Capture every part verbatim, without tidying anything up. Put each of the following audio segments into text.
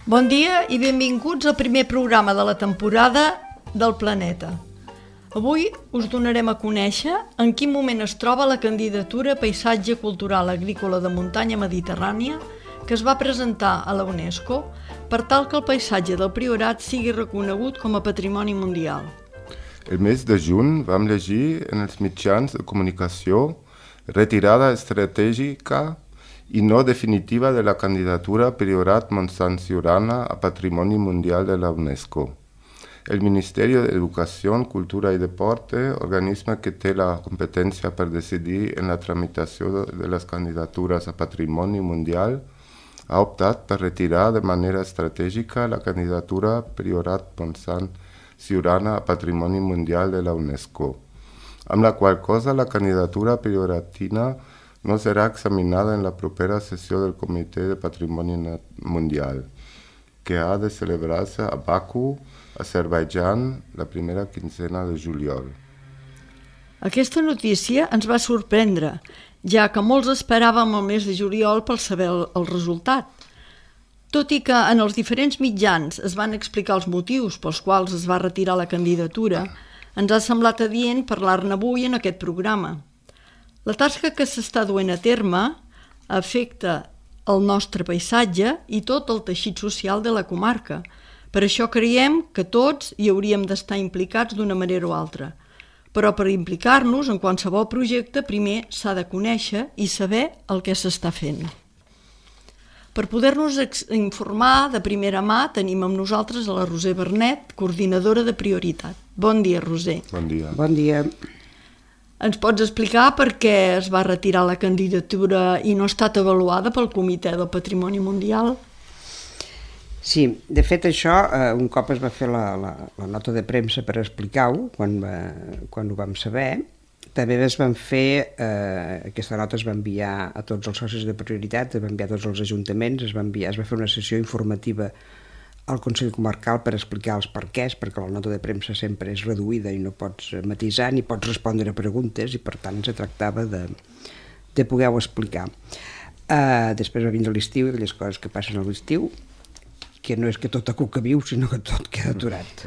Bon dia i benvinguts al primer programa de la temporada del Planeta. Avui us donarem a conèixer en quin moment es troba la candidatura Paisatge Cultural Agrícola de Muntanya Mediterrània que es va presentar a la UNESCO per tal que el paisatge del Priorat sigui reconegut com a patrimoni mundial. El mes de juny vam llegir en els mitjans de comunicació retirada estratègica y no definitiva de la candidatura Priorat Montsant Siurana a Patrimoni Mundial de la UNESCO. El Ministerio de Educación, Cultura y Deporte, organisme que té la competència per decidir en la tramitació de les candidatures a Patrimoni Mundial, ha optat per retirar de manera estratègica la candidatura Priorat Montsant Siurana a Patrimoni Mundial de la UNESCO, amb la qual cosa la candidatura prioratina no serà examinada en la propera sessió del Comitè de Patrimoni Mundial, que ha de celebrar-se a Bakú, Azerbaidjan, la primera quinzena de juliol. Aquesta notícia ens va sorprendre, ja que molts esperàvem el mes de juliol per saber el, el resultat. Tot i que en els diferents mitjans es van explicar els motius pels quals es va retirar la candidatura, ens ha semblat adient parlar-ne avui en aquest programa. La tasca que s'està duent a terme afecta el nostre paisatge i tot el teixit social de la comarca. Per això creiem que tots hi hauríem d'estar implicats d'una manera o altra. Però per implicar-nos en qualsevol projecte primer s'ha de conèixer i saber el que s'està fent. Per poder-nos informar de primera mà tenim amb nosaltres a la Roser Bernet, coordinadora de Prioritat. Bon dia, Roser. Bon dia. Bon dia. Ens pots explicar per què es va retirar la candidatura i no ha estat avaluada pel Comitè del Patrimoni Mundial? Sí, de fet això, eh, un cop es va fer la, la, la nota de premsa per explicar-ho, quan, va, quan ho vam saber, també es van fer, eh, aquesta nota es va enviar a tots els socis de Prioritat, es va enviar a tots els ajuntaments, es va, enviar, es va fer una sessió informativa al Consell Comarcal per explicar els perquès, perquè la nota de premsa sempre és reduïda i no pots matisar ni pots respondre a preguntes i per tant se tractava de, de poder-ho explicar. Uh, després va vindre l'estiu i aquelles coses que passen a l'estiu, que no és que tot a cuca viu, sinó que tot queda aturat.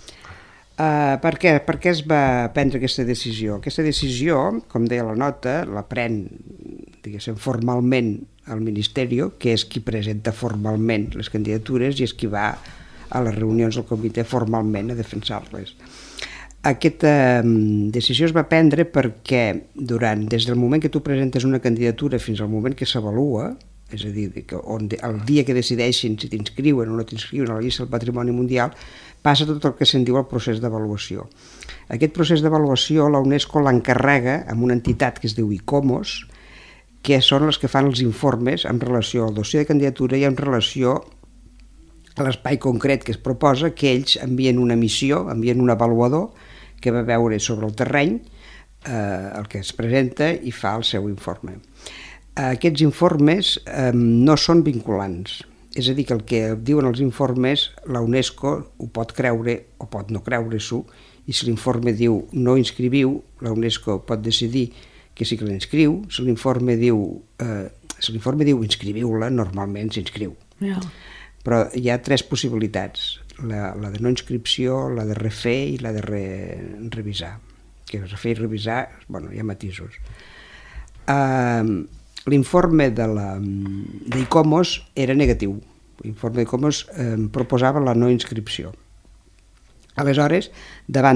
Uh, per què? Per què es va prendre aquesta decisió? Aquesta decisió, com deia la nota, la pren, diguéssim, formalment al Ministeri, que és qui presenta formalment les candidatures i és qui va a les reunions del comitè formalment a defensar-les. Aquesta um, decisió es va prendre perquè durant, des del moment que tu presentes una candidatura fins al moment que s'avalua, és a dir, que on, el dia que decideixin si t'inscriuen o no t'inscriuen a la llista del Patrimoni Mundial, passa tot el que se'n diu el procés d'avaluació. Aquest procés d'avaluació la UNESCO l'encarrega amb una entitat que es diu ICOMOS, que són els que fan els informes en relació al dossier de candidatura i en relació a l'espai concret que es proposa, que ells envien una missió, envien un avaluador que va veure sobre el terreny eh, el que es presenta i fa el seu informe. Aquests informes eh, no són vinculants, és a dir, que el que diuen els informes la UNESCO ho pot creure o pot no creure-s'ho, i si l'informe diu no inscriviu, la UNESCO pot decidir que sí que l'inscriu. Si l'informe diu, eh, si l'informe diu inscriviu-la, normalment s'inscriu. Ja. Però hi ha tres possibilitats, la, la de no inscripció, la de refer i la de re, revisar. Que refer i revisar, bueno, hi ha matisos. Uh, l'informe de l'ICOMOS era negatiu. L'informe d'ICOMOS eh, proposava la no inscripció. Aleshores, davant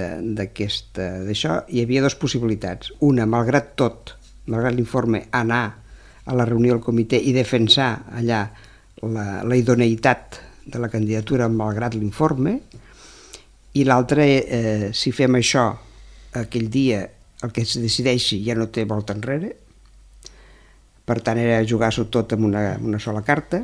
d'això, hi havia dues possibilitats. Una, malgrat tot, malgrat l'informe, anar a la reunió del comitè i defensar allà la, la idoneïtat de la candidatura malgrat l'informe, i l'altra, eh, si fem això aquell dia, el que es decideixi ja no té volta enrere, per tant era jugar-s'ho tot amb una, una sola carta,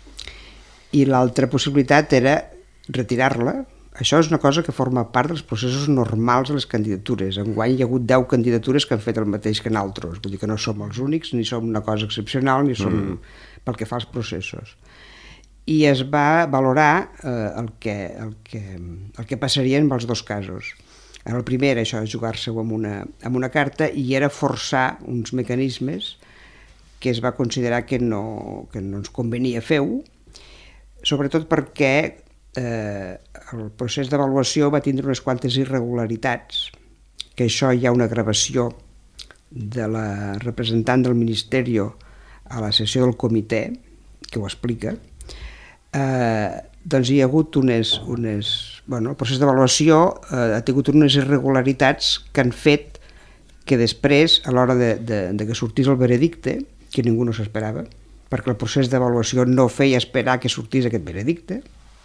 i l'altra possibilitat era retirar-la. Això és una cosa que forma part dels processos normals de les candidatures. Enguany hi ha hagut deu candidatures que han fet el mateix que nosaltres. Vull dir que no som els únics, ni som una cosa excepcional, ni som mm. pel que fa als processos. I es va valorar eh, el, que, el, que, el que passaria en els dos casos. El primer era això, jugar-se amb, una, amb una carta, i era forçar uns mecanismes que es va considerar que no, que no ens convenia fer-ho, sobretot perquè eh, el procés d'avaluació va tindre unes quantes irregularitats, que això hi ha una gravació de la representant del Ministeri a la sessió del comitè, que ho explica. Eh, doncs hi ha hagut unes... unes bueno, el procés d'avaluació eh, ha tingut unes irregularitats que han fet que després, a l'hora de, de, de que sortís el veredicte, que ningú no s'esperava, perquè el procés d'avaluació no feia esperar que sortís aquest veredicte,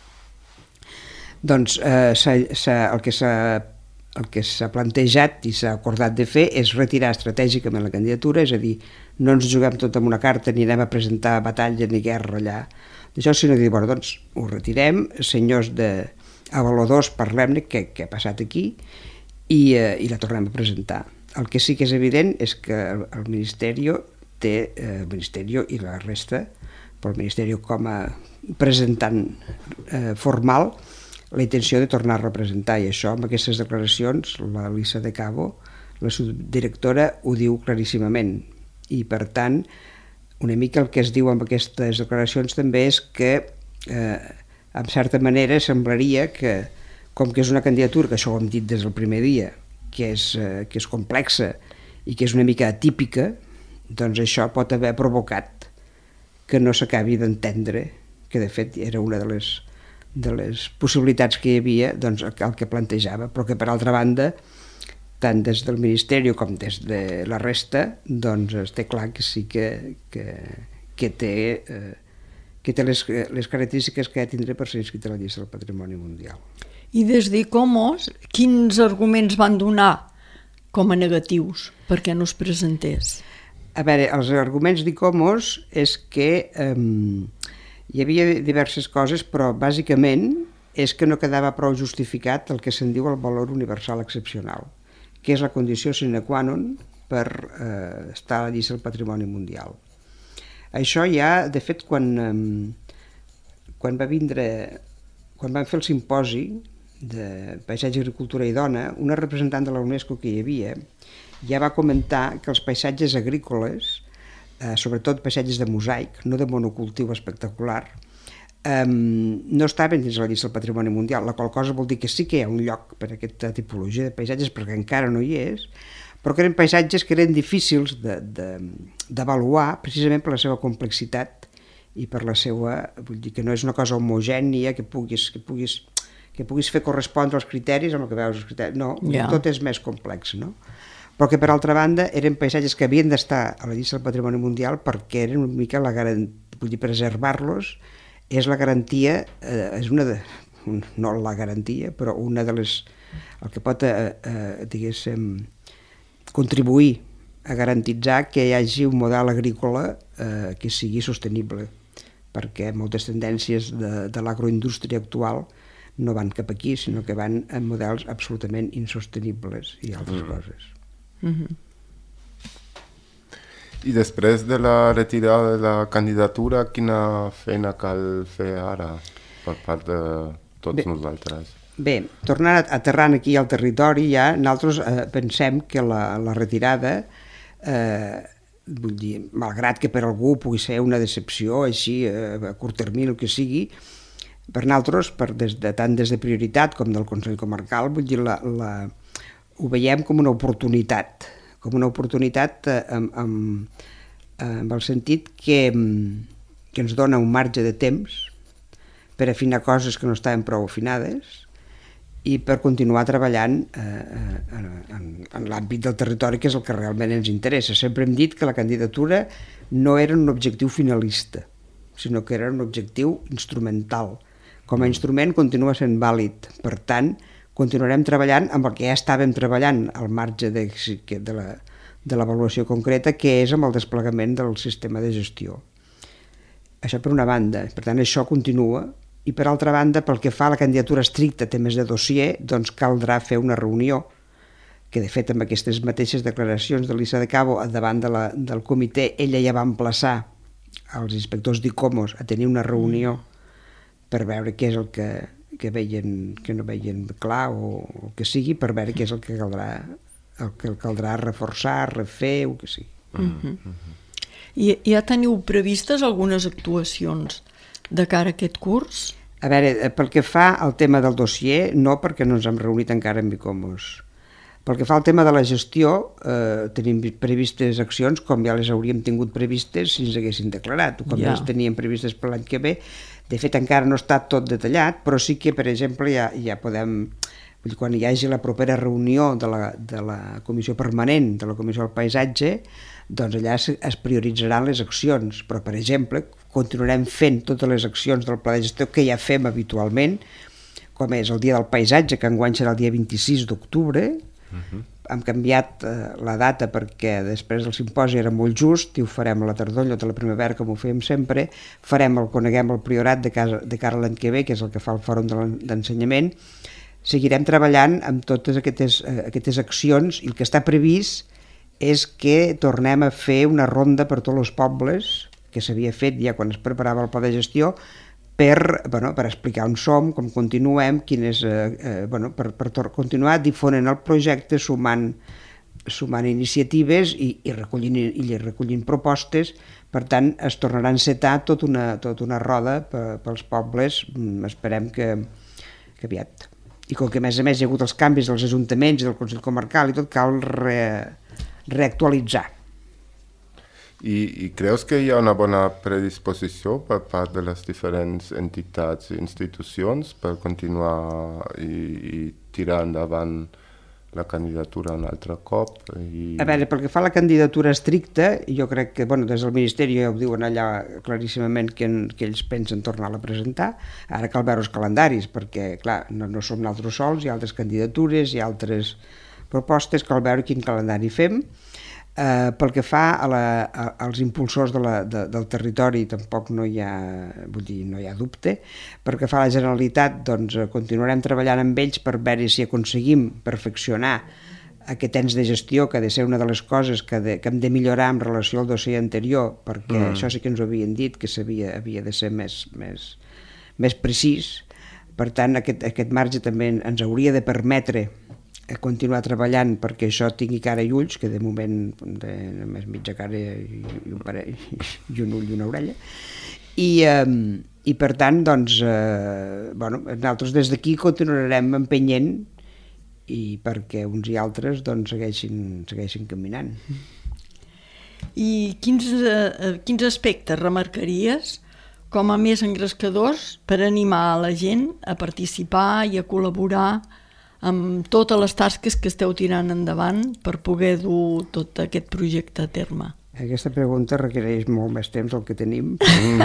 doncs eh, s'ha, s'ha, el que s'ha el que s'ha plantejat i s'ha acordat de fer és retirar estratègicament la candidatura, és a dir, no ens juguem tot amb una carta ni anem a presentar batalla ni guerra allà d'això, sinó dir, bueno, doncs ho retirem, senyors de avaluadors, parlem-ne què, què ha passat aquí i, eh, i la tornem a presentar. El que sí que és evident és que el, el Ministeri té, eh, el Ministeri i la resta, però el Ministeri com a presentant eh, formal, la intenció de tornar a representar, i això amb aquestes declaracions la Lisa de Cabo, la subdirectora, ho diu claríssimament, i per tant una mica el que es diu amb aquestes declaracions també és que eh, en certa manera semblaria que, com que és una candidatura, que això ho hem dit des del primer dia, que és, eh, que és complexa i que és una mica atípica, doncs això pot haver provocat que no s'acabi d'entendre, que de fet era una de les, de les possibilitats que hi havia, doncs el que plantejava, però que per altra banda, tant des del Ministeri com des de la resta, doncs es té clar que sí que, que, que té, eh, que té les, les característiques que ha de tindre per ser inscrit a la llista del Patrimoni Mundial. I des d'ICOMOS, quins arguments van donar com a negatius perquè no es presentés? A veure, els arguments d'ICOMOS és que eh, hi havia diverses coses, però bàsicament és que no quedava prou justificat el que se'n diu el valor universal excepcional, que és la condició sine qua non per eh, estar a la llista del Patrimoni Mundial. Això ja, de fet, quan, eh, quan va vindre, quan van fer el simposi de Paisatge, Agricultura i Dona, una representant de la UNESCO que hi havia ja va comentar que els paisatges agrícoles, eh, sobretot paisatges de mosaic, no de monocultiu espectacular, eh, no estaven dins la llista del Patrimoni Mundial, la qual cosa vol dir que sí que hi ha un lloc per a aquesta tipologia de paisatges, perquè encara no hi és, però que eren paisatges que eren difícils d'avaluar de, de, precisament per la seva complexitat i per la seva, vull dir que no és una cosa homogènia que puguis, que puguis, que puguis fer correspondre als criteris amb el que veus els criteris, no, yeah. Tot és més complex, no? Però que per altra banda eren paisatges que havien d'estar a la llista del Patrimoni Mundial perquè eren una mica la garantia, vull dir, preservar-los és la garantia, eh, és una de, no la garantia, però una de les, el que pot, eh, eh, diguéssim, contribuir a garantitzar que hi hagi un model agrícola eh, que sigui sostenible, perquè moltes tendències de, de l'agroindústria actual no van cap aquí, sinó que van en models absolutament insostenibles i altres mm. coses. Mm-hmm. I després de la retirada de la candidatura, quina feina cal fer ara per part de tots Bé. nosaltres? Bé, tornant aterrant aquí al territori, ja nosaltres eh, pensem que la, la retirada, eh, vull dir, malgrat que per algú pugui ser una decepció així eh, a curt termini o que sigui, per nosaltres, per des de, tant des de prioritat com del Consell Comarcal, vull dir, la, la, ho veiem com una oportunitat, com una oportunitat eh, amb, amb, amb el sentit que, que ens dona un marge de temps per afinar coses que no estaven prou afinades i per continuar treballant eh, en, en, en l'àmbit del territori, que és el que realment ens interessa. Sempre hem dit que la candidatura no era un objectiu finalista, sinó que era un objectiu instrumental. Com a instrument continua sent vàlid. Per tant, continuarem treballant amb el que ja estàvem treballant al marge de, de, la, de l'avaluació concreta, que és amb el desplegament del sistema de gestió. Això per una banda. Per tant, això continua. I per altra banda, pel que fa a la candidatura estricta a temes de dossier, doncs caldrà fer una reunió, que de fet amb aquestes mateixes declaracions de Lisa de Cabo davant de la, del comitè, ella ja va emplaçar els inspectors d'ICOMOS a tenir una reunió per veure què és el que, que, veien, que no veien clar o el que sigui, per veure què és el que caldrà, el que caldrà reforçar, refer, o que sigui. Mm-hmm. I ja teniu previstes algunes actuacions de cara a aquest curs? A veure, pel que fa al tema del dossier, no, perquè no ens hem reunit encara amb Icomos. Pel que fa al tema de la gestió, eh, tenim previstes accions com ja les hauríem tingut previstes si ens haguessin declarat, o com ja les teníem previstes per l'any que ve. De fet, encara no està tot detallat, però sí que, per exemple, ja, ja podem... Vull dir, quan hi hagi la propera reunió de la, de la Comissió Permanent, de la Comissió del Paisatge, doncs allà es, es prioritzaran les accions, però, per exemple, continuarem fent totes les accions del pla de gestió que ja fem habitualment, com és el Dia del Paisatge, que enguany serà el dia vint-i-sis d'octubre. Uh-huh. Hem canviat eh, la data perquè després el simposi era molt just i ho farem a la tardor, en lloc de la primavera, com ho fèiem sempre. Farem el Coneguem el Priorat de, casa, de cara a l'any que ve, que és el que fa el Fòrum d'Ensenyament. Seguirem treballant amb totes aquestes, eh, aquestes accions i el que està previst és que tornem a fer una ronda per tots els pobles, que s'havia fet ja quan es preparava el pla de gestió, per, bueno, per explicar on som, com continuem, quines, eh, eh, bueno, per, per continuar difonent el projecte, sumant, sumant iniciatives i, i, recollint, i recollint propostes. Per tant, es tornarà a encetar tota una, tot una roda pels pobles, esperem que, que aviat. I com que a més a més hi ha hagut els canvis dels ajuntaments i del Consell Comarcal i tot, cal re, reactualitzar. I, I creus que hi ha una bona predisposició per part de les diferents entitats i institucions per continuar i, i tirar endavant la candidatura un altre cop? I... A veure, pel que fa a la candidatura estricta, jo crec que, bueno, des del Ministeri ja ho diuen allà claríssimament que, que ells pensen tornar-la a presentar. Ara cal veure els calendaris, perquè, clar, no, no som nosaltres sols, hi ha altres candidatures, hi ha altres propostes, cal veure quin calendari fem. Uh, pel que fa a la, a, als impulsors de la, de, del territori tampoc no hi ha, vull dir, no hi ha dubte. Pel que fa a la Generalitat, doncs continuarem treballant amb ells per veure si aconseguim perfeccionar aquest ens de gestió, que ha de ser una de les coses que, de, que hem de millorar en relació al dossier anterior, perquè mm. això sí que ens ho havien dit, que havia, havia de ser més, més, més precís. Per tant, aquest, aquest marge també ens hauria de permetre a continuar treballant perquè això tingui cara i ulls, que de moment de, només mitja cara i, i, un parell, i un ull i una orella. I, eh, i per tant, doncs, eh, bueno, nosaltres des d'aquí continuarem empenyent i perquè uns i altres doncs, segueixin, segueixin caminant. I quins, eh, quins aspectes remarcaries com a més engrescadors per animar a la gent a participar i a col·laborar amb totes les tasques que esteu tirant endavant per poder dur tot aquest projecte a terme? Aquesta pregunta requereix molt més temps del que tenim.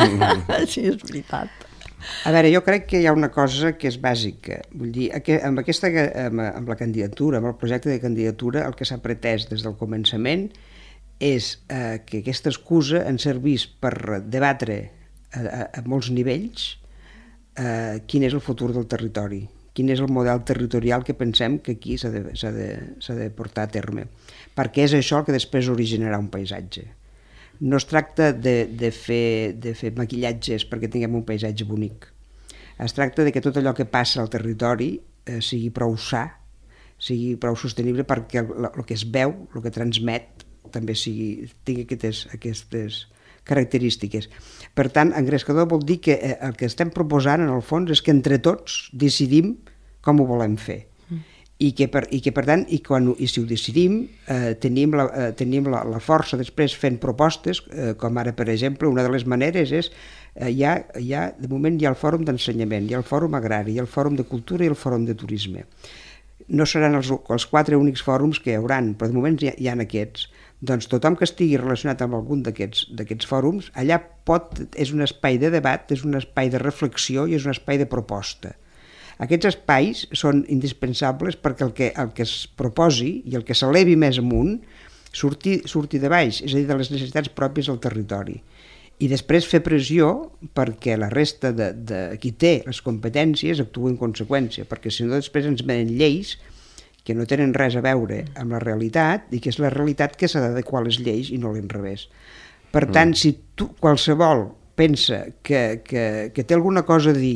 Sí, és veritat. A veure, jo crec que hi ha una cosa que és bàsica. Vull dir, amb, aquesta, amb, amb la candidatura, amb el projecte de candidatura, el que s'ha pretès des del començament és eh, que aquesta excusa ens servís per debatre a, a, a molts nivells eh, quin és el futur del territori, quin és el model territorial que pensem que aquí s'ha de, s'ha de, s'ha de portar a terme, perquè és això el que després originarà un paisatge. No es tracta de, de, fer, de fer maquillatges perquè tinguem un paisatge bonic. Es tracta de que tot allò que passa al territori eh, sigui prou sa, sigui prou sostenible perquè el, el que es veu, el que transmet, també sigui, tingui aquestes, aquestes característiques. Per tant, engrescador vol dir que el que estem proposant en el fons és que entre tots decidim com ho volem fer. Mm. I, que per, i que per tant, i, quan, i si ho decidim, eh, tenim, la, eh, tenim la, la força després fent propostes, eh, com ara, per exemple, una de les maneres és, eh, hi ha, hi ha, de moment hi ha el Fòrum d'Ensenyament, hi ha el Fòrum Agrari, hi ha el Fòrum de Cultura i el Fòrum de Turisme. No seran els, els quatre únics fòrums que hi hauran, però de moment hi ha, hi ha aquests. Doncs tothom que estigui relacionat amb algun d'aquests fòrums, allà pot, és un espai de debat, és un espai de reflexió i és un espai de proposta. Aquests espais són indispensables perquè el que, el que es proposi i el que s'elevi més amunt surti, surti de baix, és a dir, de les necessitats pròpies del territori. I després fer pressió perquè la resta de, de qui té les competències actuï en conseqüència, perquè si no després ens venen lleis que no tenen res a veure amb la realitat i que és la realitat que s'ha d'adequar a les lleis i no l'inrevés. Per tant, mm. si tu, qualsevol pensa que, que, que té alguna cosa a dir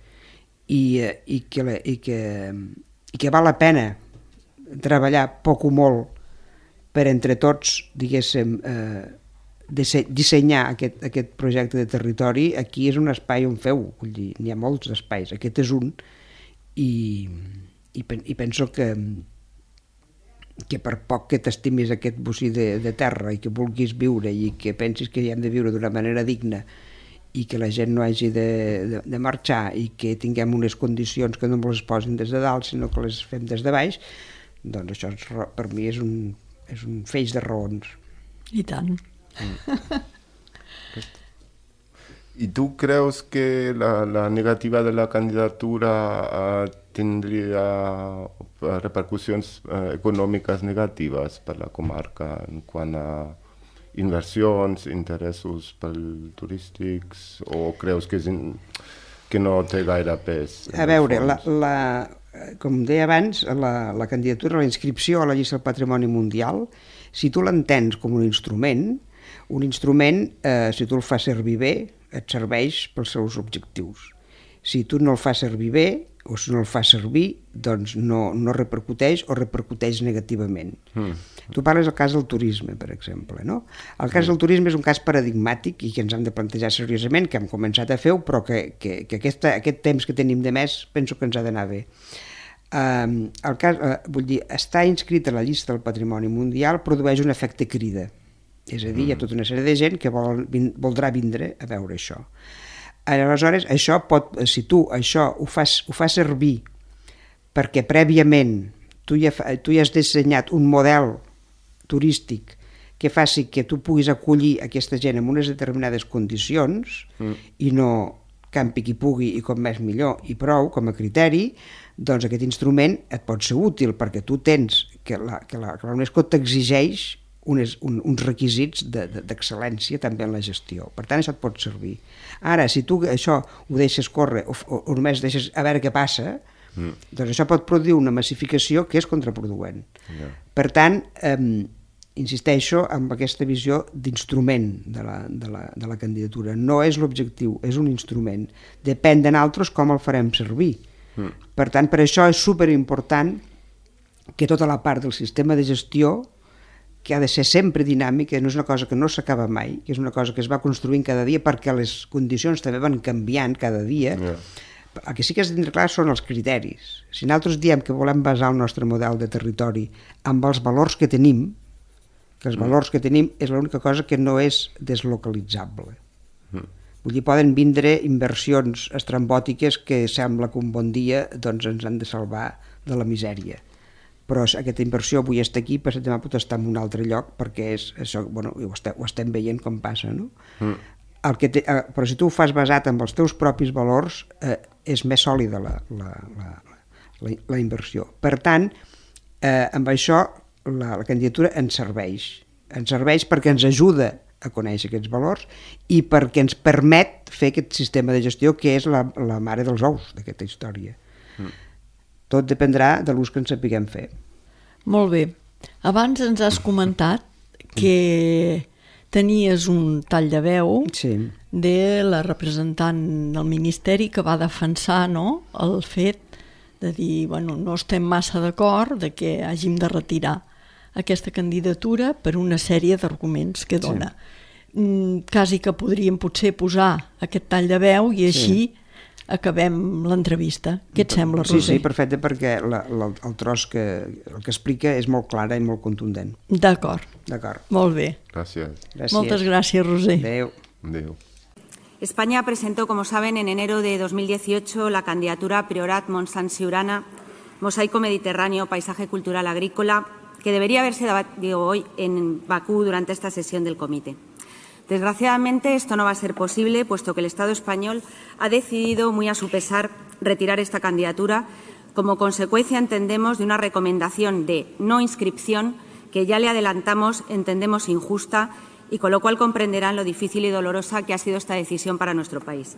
i, i, que, la, i, que, i que val la pena treballar poc o molt per entre tots, diguéssim, eh, dissenyar aquest, aquest projecte de territori, aquí és un espai on feu, vull dir, n'hi ha molts espais, aquest és un, i, i, i penso que, que per poc que t'estimis aquest bocí de, de terra i que vulguis viure i que pensis que hi hem de viure d'una manera digna i que la gent no hagi de, de, de marxar i que tinguem unes condicions que no ens les posin des de dalt, sinó que les fem des de baix, doncs això és, per mi és un, és un feix de raons. I tant. Mm. ¿Y tú crees que la, la negativa de la candidatura uh, tendría repercusiones uh, econòmiques negatives per la comarca en quant a inversions, interessos turístics, o creus que, és in, que no té gaire pes? A veure, la, la, com deia abans, la, la candidatura, la inscripció a la llista del Patrimoni Mundial, si tu l'entens com un instrument, un instrument, eh, si tu el fas servir bé, et serveix pels seus objectius. Si tu no el fas servir bé, o si no el fas servir, doncs no, no repercuteix o repercuteix negativament. Mm. Tu parles del cas del turisme, per exemple, no? El cas mm. del turisme és un cas paradigmàtic i que ens hem de plantejar seriosament, que hem començat a fer-ho, però que, que, que aquesta, aquest temps que tenim de més penso que ens ha d'anar bé. Um, el cas, uh, vull dir, estar inscrit a la llista del Patrimoni Mundial produeix un efecte crida. És a dir, hi ha tota una sèrie de gent que vol, voldrà vindre a veure això. Aleshores, això pot, si tu això ho fas, ho fas servir perquè prèviament tu ja, tu ja has dissenyat un model turístic que faci que tu puguis acollir aquesta gent en unes determinades condicions mm. i no campi qui pugui i com més millor i prou com a criteri, doncs aquest instrument et pot ser útil perquè tu tens que la, que la, que la UNESCO t'exigeix Unes, un, uns requisits d'excel·lència de, de, també en la gestió. Per tant, això et pot servir. Ara, si tu això ho deixes córrer o, o, o només deixes a veure què passa, mm. doncs això pot produir una massificació que és contraproduent. Yeah. Per tant, eh, insisteixo en aquesta visió d'instrument de, la, de, la, de la candidatura. No és l'objectiu, és un instrument. Depèn de nosaltres com el farem servir. Mm. Per tant, per això és superimportant que tota la part del sistema de gestió que ha de ser sempre dinàmica, no és una cosa que no s'acaba mai, que és una cosa que es va construint cada dia perquè les condicions també van canviant cada dia. Yeah. El que sí que has de tindre clar són els criteris. Si nosaltres diem que volem basar el nostre model de territori amb els valors que tenim, que els mm. valors que tenim és l'única cosa que no és deslocalitzable. Mm. Vull dir, poden vindre inversions estrambòtiques que sembla que un bon dia doncs, ens han de salvar de la misèria. Però aquesta inversió avui està aquí, però demà pot estar en un altre lloc, perquè és, això, bueno, ho, estem, ho estem veient com passa, no? Mm. El que te, eh, però si tu ho fas basat en els teus propis valors, eh, és més sòlida la, la, la, la, la inversió. Per tant, eh, amb això la, la candidatura ens serveix. Ens serveix perquè ens ajuda a conèixer aquests valors i perquè ens permet fer aquest sistema de gestió que és la, la mare dels ous d'aquesta història. Mm. Tot dependrà de l'ús que ens sapiguem fer. Molt bé. Abans ens has comentat que tenies un tall de veu sí. de la representant del Ministeri que va defensar, no?, el fet de dir, bueno, no estem massa d'acord de que hàgim de retirar aquesta candidatura per una sèrie d'arguments que dona. Sí. Quasi que podríem potser posar aquest tall de veu i així sí. acabem l'entrevista. Què et sembla, Roser? Sí, sí, perfecte, perquè la, la, el tros que, el que explica és molt clara i molt contundent. D'acord. D'acord. Molt bé. Gràcies. Gràcies. Moltes gràcies, Roser. Adéu. Adéu. España presentó, como saben, en enero de dos mil dieciocho la candidatura Priorat Montsant-Siurana, Mosaico Mediterráneo, Paisaje Cultural Agrícola, que debería haberse debatido hoy en Bakú durante esta sesión del comité. Desgraciadamente, esto no va a ser posible, puesto que el Estado español ha decidido, muy a su pesar, retirar esta candidatura como consecuencia, entendemos, de una recomendación de no inscripción que ya le adelantamos, entendemos injusta y con lo cual comprenderán lo difícil y dolorosa que ha sido esta decisión para nuestro país.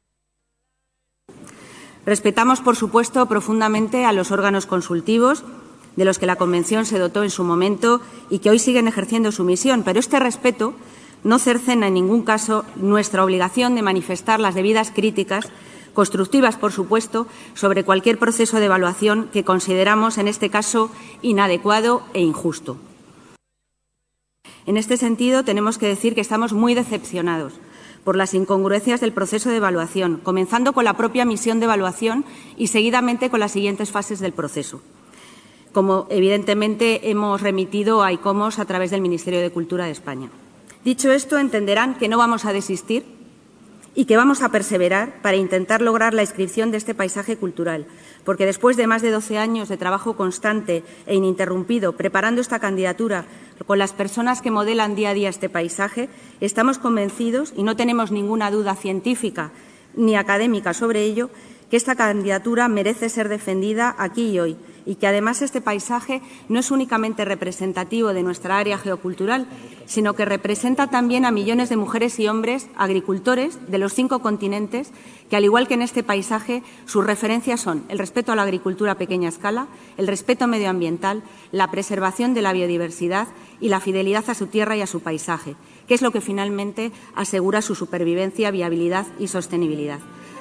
Respetamos, por supuesto, profundamente a los órganos consultivos de los que la Convención se dotó en su momento y que hoy siguen ejerciendo su misión, pero este respeto no cercena en ningún caso nuestra obligación de manifestar las debidas críticas, constructivas por supuesto, sobre cualquier proceso de evaluación que consideramos en este caso inadecuado e injusto. En este sentido, tenemos que decir que estamos muy decepcionados por las incongruencias del proceso de evaluación, comenzando con la propia misión de evaluación y seguidamente con las siguientes fases del proceso, como evidentemente hemos remitido a ICOMOS a través del Ministerio de Cultura de España. Dicho esto, entenderán que no vamos a desistir y que vamos a perseverar para intentar lograr la inscripción de este paisaje cultural, porque después de más de doce años de trabajo constante e ininterrumpido preparando esta candidatura con las personas que modelan día a día este paisaje, estamos convencidos, y no tenemos ninguna duda científica ni académica sobre ello, que esta candidatura merece ser defendida aquí y hoy, y que además este paisaje no es únicamente representativo de nuestra área geocultural, sino que representa también a millones de mujeres y hombres agricultores de los cinco continentes que, al igual que en este paisaje, sus referencias son el respeto a la agricultura a pequeña escala, el respeto medioambiental, la preservación de la biodiversidad y la fidelidad a su tierra y a su paisaje, que es lo que finalmente asegura su supervivencia, viabilidad y sostenibilidad.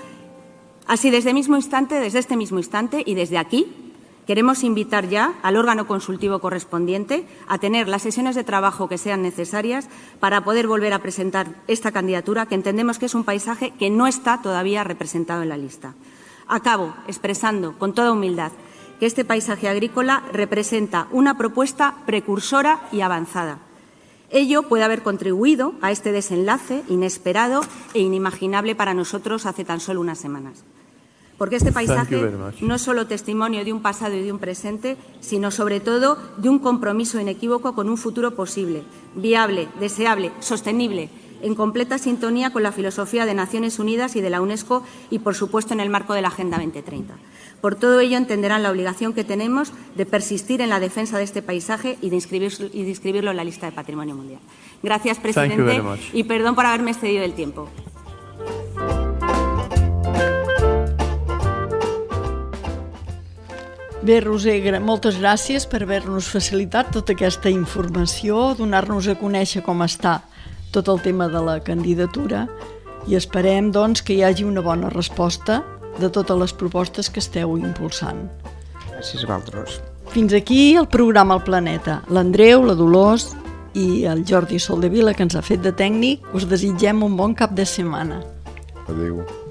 Así, desde el mismo instante, desde este mismo instante y desde aquí, queremos invitar ya al órgano consultivo correspondiente a tener las sesiones de trabajo que sean necesarias para poder volver a presentar esta candidatura, que entendemos que es un paisaje que no está todavía representado en la lista. Acabo expresando con toda humildad que este paisaje agrícola representa una propuesta precursora y avanzada. Ello puede haber contribuido a este desenlace inesperado e inimaginable para nosotros hace tan solo unas semanas. Porque este paisaje no es solo testimonio de un pasado y de un presente, sino sobre todo de un compromiso inequívoco con un futuro posible, viable, deseable, sostenible, en completa sintonía con la filosofía de Naciones Unidas y de la UNESCO y, por supuesto, en el marco de la Agenda veinte treinta. Por todo ello, entenderán la obligación que tenemos de persistir en la defensa de este paisaje y de, inscribir, y de inscribirlo en la lista de Patrimonio Mundial. Gracias, presidente, y perdón por haberme excedido del tiempo. Bé, Roser, moltes gràcies per haver-nos facilitat tota aquesta informació, donar-nos a conèixer com està tot el tema de la candidatura i esperem, doncs, que hi hagi una bona resposta de totes les propostes que esteu impulsant. Gràcies a vosaltres. Fins aquí el programa El Planeta. L'Andreu, la Dolors i el Jordi Soldevila, que ens ha fet de tècnic, us desitgem un bon cap de setmana. Adéu.